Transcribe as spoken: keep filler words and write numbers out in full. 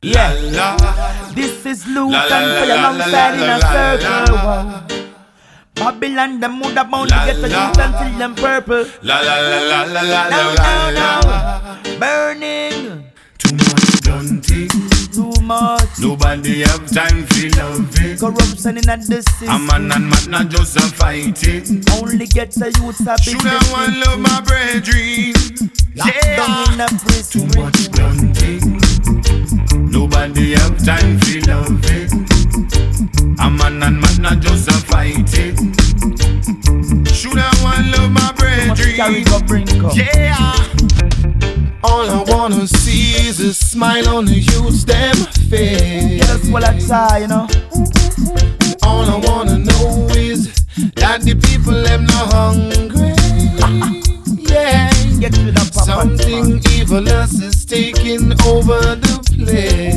Yeah, la, la. This is Luton for your alongside in a circle. Wow. Babylon, them mood about to get the youth until them purple. La la la la la la la la la. Burning. Too much dunting. Too much. Nobody have time for loving. Corruption in the system. A man and man not just a fighting. Only get the youth a big. Should I want love my brethren? Yeah. In a prison. Too much dunting. Nobody have time for loving. A man and man not just a fighting. Should I want love my brethren? Yeah. All I wanna see is a smile on the youth's them face. Yeah, that's what I try, you know. All I wanna know is that the people them not hungry. Yeah. Get to the Something evilous is taking over the place.